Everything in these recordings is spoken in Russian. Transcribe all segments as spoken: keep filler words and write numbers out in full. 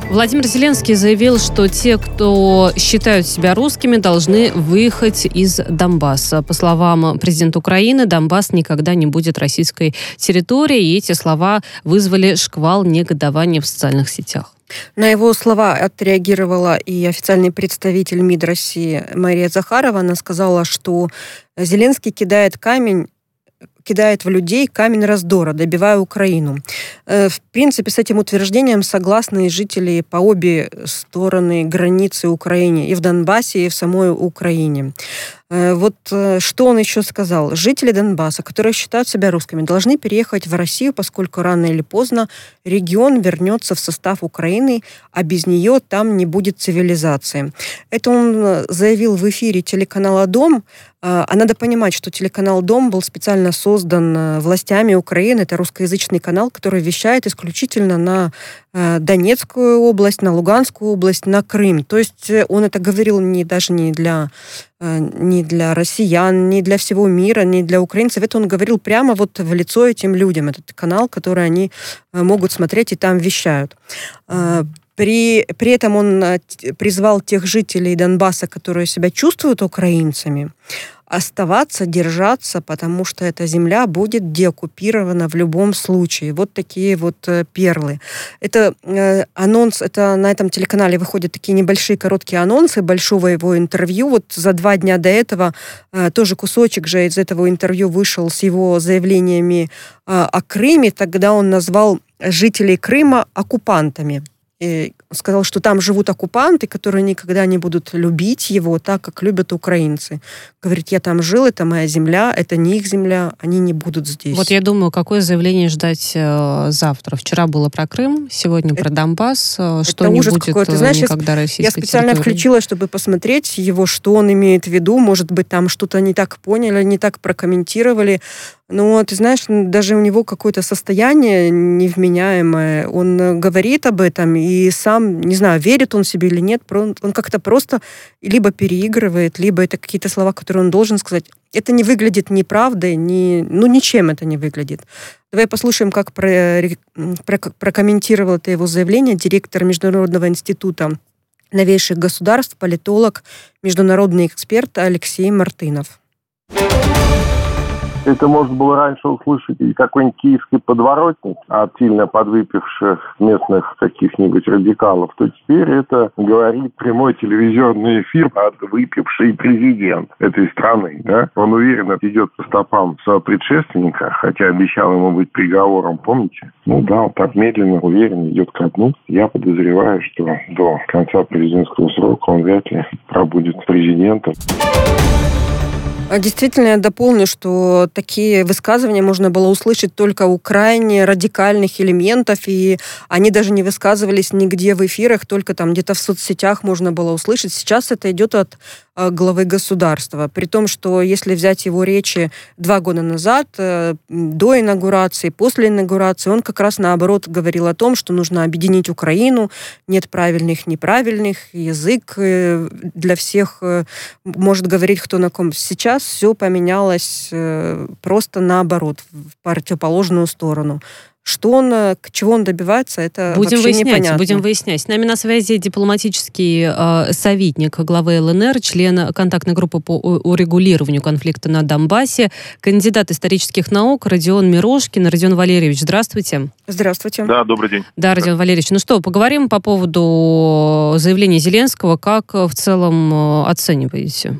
Владимир Зеленский заявил, что те, кто считают себя русскими, должны выехать из Донбасса. По словам президента Украины, Донбасс никогда не будет российской территорией, и эти слова вызвали шквал негодования в социальных сетях. На его слова отреагировала и официальный представитель МИД России Мария Захарова. Она сказала, что Зеленский кидает камень кидает в людей камень раздора, добивая Украину. В принципе, с этим утверждением согласны жители по обе стороны границы Украины, и в Донбассе, и в самой Украине. Вот что он еще сказал. Жители Донбасса, которые считают себя русскими, должны переехать в Россию, поскольку рано или поздно регион вернется в состав Украины, а без нее там не будет цивилизации. Это он заявил в эфире телеканала «Дом». А надо понимать, что телеканал «Дом» был специально создан властями Украины. Это русскоязычный канал, который вещает исключительно на Донецкую область, на Луганскую область, на Крым. То есть он это говорил не, даже не для, не для россиян, не для всего мира, не для украинцев. Это он говорил прямо вот в лицо этим людям. Этот канал, который они могут смотреть и там вещают. При, при этом он призвал тех жителей Донбасса, которые себя чувствуют украинцами, оставаться, держаться, потому что эта земля будет деоккупирована в любом случае. Вот такие вот э, перлы. Это э, анонс, это на этом телеканале выходят такие небольшие короткие анонсы большого его интервью. Вот за два дня до этого э, тоже кусочек же из этого интервью вышел с его заявлениями э, о Крыме. Тогда он назвал жителей Крыма оккупантами. И сказал, что там живут оккупанты, которые никогда не будут любить его так, как любят украинцы. Говорит, я там жил, это моя земля, это не их земля, они не будут здесь. Вот я думаю, какое заявление ждать э, завтра. Вчера было про Крым, сегодня это, про Донбасс. Э, что не будет какой-то. Знаешь, никогда российской я специально территории. Включила, чтобы посмотреть его, что он имеет в виду. Может быть, там что-то не так поняли, не так прокомментировали. Но, ты знаешь, даже у него какое-то состояние невменяемое. Он говорит об этом и сам, не знаю, верит он себе или нет, он как-то просто либо переигрывает, либо это какие-то слова, которые он должен сказать. Это не выглядит ни правдой, ни, ну, ничем это не выглядит. Давай послушаем, как про, про, прокомментировал это его заявление директор Международного института новейших государств, политолог, международный эксперт Алексей Мартынов. Это можно было раньше услышать из какой-нибудь киевской подворотни от сильно подвыпивших местных каких-нибудь радикалов, то теперь это говорит прямой телевизионный эфир от выпивший президент этой страны. Да? Он уверенно идет по стопам своего предшественника, хотя обещал ему быть приговором, помните? Ну да, он так медленно, уверенно идет ко дну. Я подозреваю, что до конца президентского срока он вряд ли пробудет президентом. Действительно, я дополню, что такие высказывания можно было услышать только у крайне радикальных элементов, и они даже не высказывались нигде в эфирах, только там где-то в соцсетях можно было услышать. Сейчас это идет от главы государства. При том, что если взять его речи два года назад, до инаугурации, после инаугурации, он как раз наоборот говорил о том, что нужно объединить Украину, нет правильных, неправильных, язык для всех может говорить кто на ком. Сейчас все поменялось просто наоборот, в противоположную сторону. Что он, чего он добивается, это будем вообще выяснять, непонятно. Будем выяснять. С нами на связи дипломатический э, советник главы ЛНР, член контактной группы по урегулированию конфликта на Донбассе, кандидат исторических наук Родион Мирошкин. Родион Валерьевич, здравствуйте. Здравствуйте. Да, добрый день. Да, Родион Валерьевич. Ну что, поговорим по поводу заявления Зеленского. Как в целом оцениваете?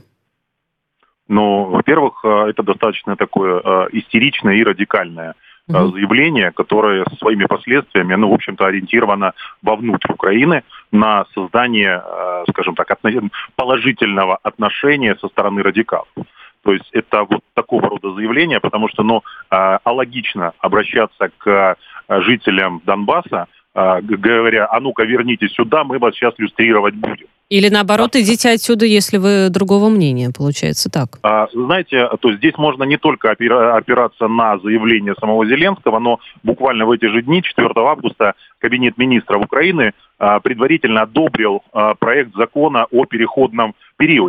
Ну, во-первых, это достаточно такое истеричное и радикальное uh-huh. заявление, которое со своими последствиями, ну, в общем-то, ориентировано вовнутрь Украины на создание, скажем так, положительного отношения со стороны радикалов. То есть это вот такого рода заявление, потому что, ну, алогично обращаться к жителям Донбасса, говоря, а ну-ка вернитесь сюда, мы вас сейчас люстрировать будем. Или наоборот, да. Идите отсюда, если вы другого мнения, получается так. А, знаете, то есть здесь можно не только опираться на заявление самого Зеленского, но буквально в эти же дни, четвёртого августа, Кабинет министров Украины а, предварительно одобрил а, проект закона о переходном периоде.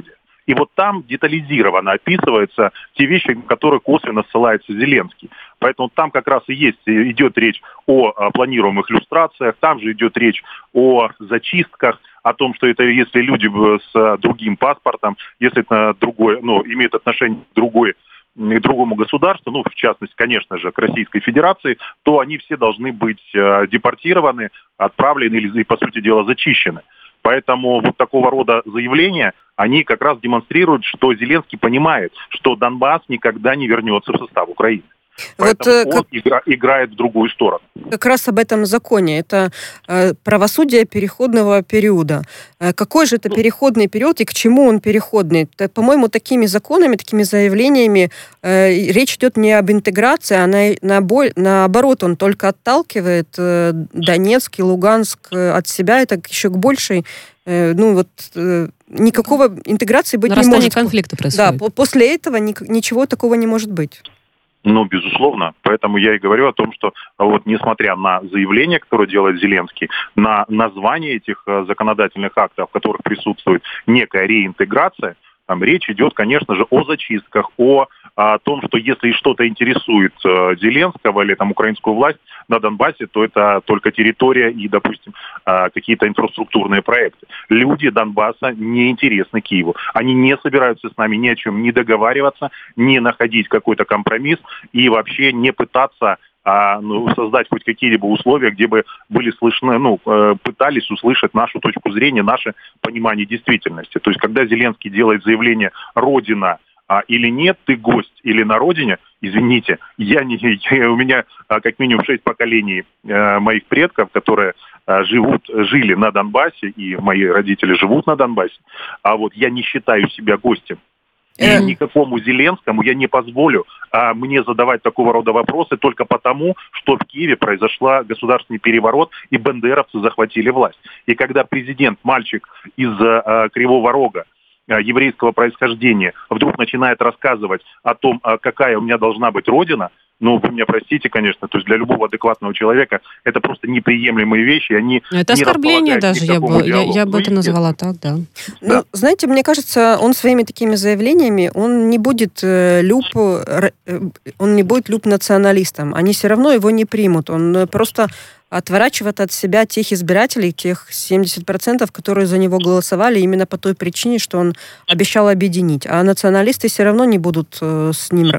И вот там детализированно описываются те вещи, на которые косвенно ссылается Зеленский. Поэтому там как раз и есть, идет речь о, о планируемых люстрациях, там же идет речь о зачистках, о том, что это если люди с другим паспортом, если это другой, ну, имеют отношение к другой к другому государству, ну, в частности, конечно же, к Российской Федерации, то они все должны быть э, депортированы, отправлены или, по сути дела, зачищены. Поэтому вот такого рода заявления, они как раз демонстрируют, что Зеленский понимает, что Донбасс никогда не вернется в состав Украины. Поэтому вот, он как... игра, играет в другую сторону. Как раз об этом законе. Это э, правосудие переходного периода. Э, какой же это переходный период и к чему он переходный? Это, по-моему, такими законами, такими заявлениями э, речь идет не об интеграции, а на, на бой, наоборот, он только отталкивает э, Донецк и Луганск от себя. Это еще к большей э, ну вот э, никакого интеграции быть не может. Конфликта происходит. Да, после этого ни, ничего такого не может быть. Ну, безусловно. Поэтому я и говорю о том, что вот несмотря на заявление, которое делает Зеленский, на название этих законодательных актов, в которых присутствует некая реинтеграция, там речь идет, конечно же, о зачистках, о, о том, что если что-то интересует э, Зеленского или там украинскую власть на Донбассе, то это только территория и, допустим, э, какие-то инфраструктурные проекты. Люди Донбасса не интересны Киеву. Они не собираются с нами ни о чем не договариваться, не находить какой-то компромисс и вообще не пытаться а, ну, создать хоть какие-либо условия, где бы были слышны, ну, э, пытались услышать нашу точку зрения, наше понимание действительности. То есть, когда Зеленский делает заявление «Родина» а, или «Нет, ты гость» или «На родине», извините, я не, я, у меня а, как минимум шесть поколений а, моих предков, которые а, живут, жили на Донбассе, и мои родители живут на Донбассе, а вот я не считаю себя гостем. И никакому Зеленскому я не позволю а, мне задавать такого рода вопросы только потому, что в Киеве произошел государственный переворот и бандеровцы захватили власть. И когда президент, мальчик из а, Кривого Рога, а, еврейского происхождения, вдруг начинает рассказывать о том, а, какая у меня должна быть родина, ну, вы меня простите, конечно, то есть для любого адекватного человека это просто неприемлемые вещи, они это не оскорбление даже, я бы, я, я бы ну, это назвала так, да. Ну, да. Знаете, мне кажется, он своими такими заявлениями, он не будет э, люб, э, он не будет люб националистам, они все равно его не примут, он просто отворачивает от себя тех избирателей, тех семьдесят процентов, которые за него голосовали именно по той причине, что он обещал объединить, а националисты все равно не будут э, с ним.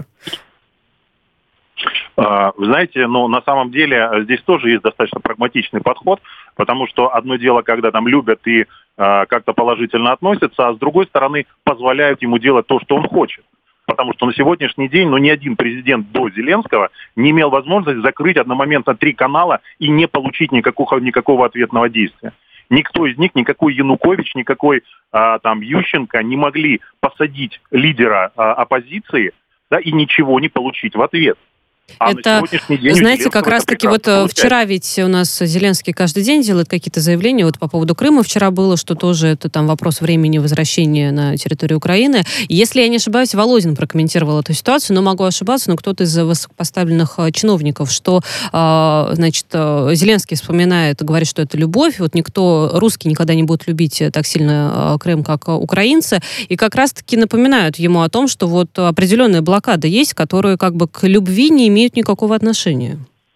Вы знаете, но на самом деле здесь тоже есть достаточно прагматичный подход, потому что одно дело, когда там любят и э, как-то положительно относятся, а с другой стороны позволяют ему делать то, что он хочет. Потому что на сегодняшний день ну, ни один президент до Зеленского не имел возможности закрыть одномоментно три канала и не получить никакого, никакого ответного действия. Никто из них, никакой Янукович, никакой а, там Ющенко не могли посадить лидера а, оппозиции, да, и ничего не получить в ответ. А это, знаете, как раз-таки вот получается. Вчера ведь у нас Зеленский каждый день делает какие-то заявления, вот по поводу Крыма вчера было, что тоже это там вопрос времени возвращения на территорию Украины. Если я не ошибаюсь, Володин прокомментировал эту ситуацию, но могу ошибаться, но кто-то из высокопоставленных чиновников, что, значит, Зеленский вспоминает, говорит, что это любовь, вот никто, русский никогда не будет любить так сильно Крым, как украинцы, и как раз-таки напоминают ему о том, что вот определенные блокады есть, которые как бы к любви не имеют имеют никакого отношения.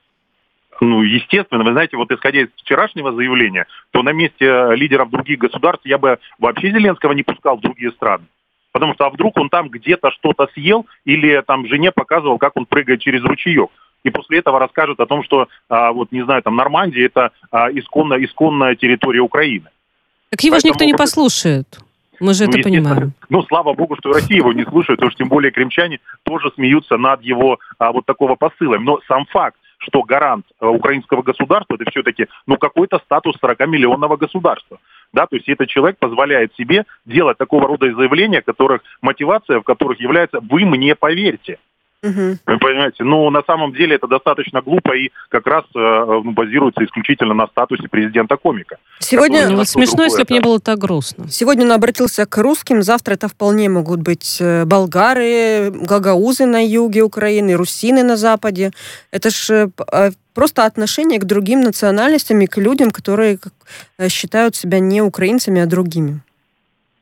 Ну, естественно. Вы знаете, вот исходя из вчерашнего заявления, то на месте лидеров других государств я бы вообще Зеленского не пускал в другие страны. Потому что а вдруг он там где-то что-то съел или там жене показывал, как он прыгает через ручеек. И после этого расскажет о том, что, а, вот, не знаю, там Нормандия – это а, исконно, исконная территория Украины. Так его же никто не послушает. Мы же ну, это понимаем. Ну, слава богу, что и Россия его не слушает, потому что тем более кремчане тоже смеются над его а, вот такого посылом. Но сам факт, что гарант а, украинского государства, это все-таки ну, какой-то статус сорокамиллионного государства. Да, то есть этот человек позволяет себе делать такого рода заявления, которых, мотивация в которых является «вы мне поверьте». Угу. Вы понимаете, но на самом деле это достаточно глупо и как раз э, базируется исключительно на статусе президента-комика. Сегодня ну, вот смешно, если бы не было так грустно. Сегодня он обратился к русским, завтра это вполне могут быть болгары, гагаузы на юге Украины, русины на западе. Это ж просто отношение к другим национальностям и к людям, которые считают себя не украинцами, а другими.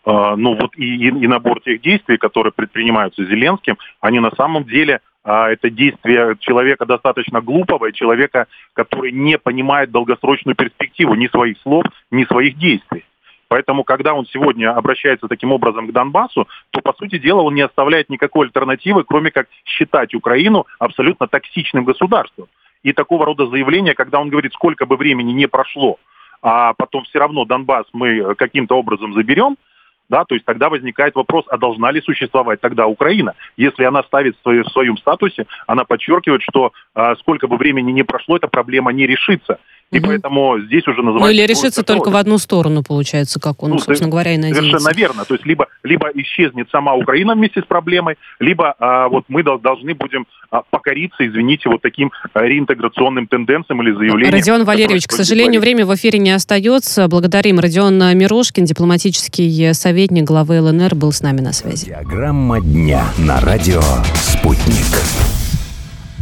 ну вот и, и, и набор тех действий, которые предпринимаются Зеленским, они на самом деле это действия человека достаточно глупого, и человека, который не понимает долгосрочную перспективу ни своих слов, ни своих действий. Поэтому, когда он сегодня обращается таким образом к Донбассу, то, по сути дела, он не оставляет никакой альтернативы, кроме как считать Украину абсолютно токсичным государством. И такого рода заявления, когда он говорит, сколько бы времени не прошло, а потом все равно Донбасс мы каким-то образом заберем, да, то есть тогда возникает вопрос, а должна ли существовать тогда Украина? Если она ставит в, свое, в своем статусе, она подчеркивает, что а, сколько бы времени ни прошло, эта проблема не решится. И угу. поэтому здесь уже называется... Ну или решится только в одну сторону, получается, как он, ну, собственно говоря, и надеется. Совершенно верно. То есть либо, либо исчезнет сама Украина вместе с проблемой, либо а, вот мы должны будем а, покориться, извините, вот таким а, реинтеграционным тенденциям или заявлениям. Родион Валерьевич, к сожалению, время в эфире не остается. Благодарим. Родион Мирошкин, дипломатический советник главы ЛНР, был с нами на связи. Диаграмма дня на радио «Спутник».